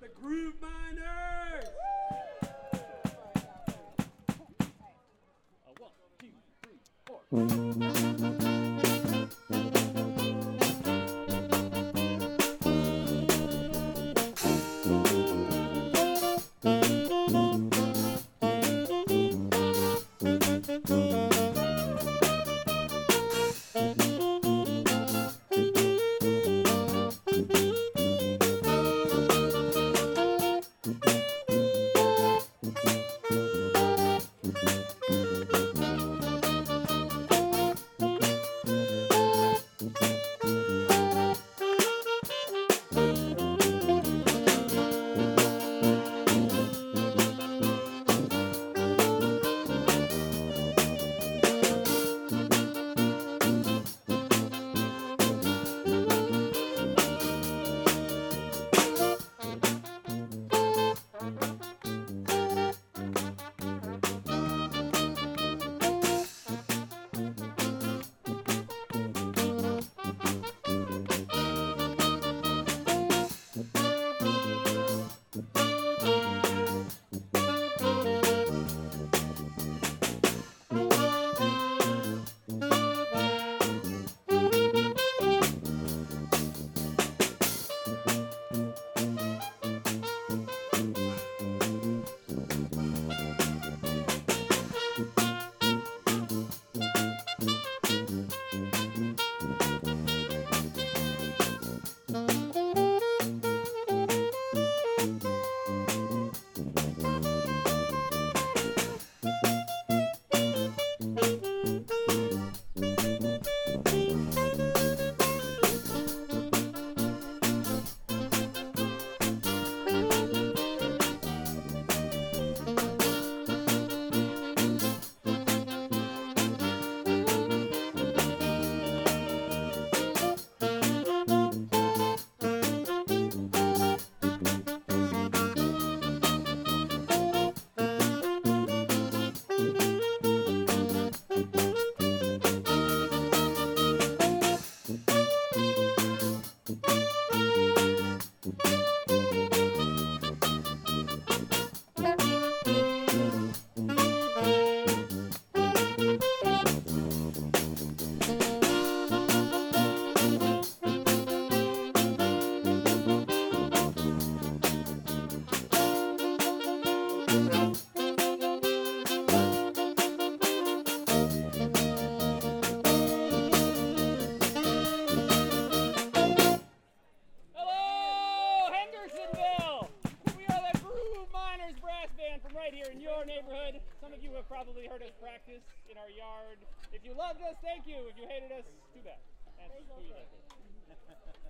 Groove Miners! One, two, three, four. Right here in your neighborhood. Some of you have probably heard us practice in our yard. If you loved us, thank you. If you hated us, too bad. That's who you like.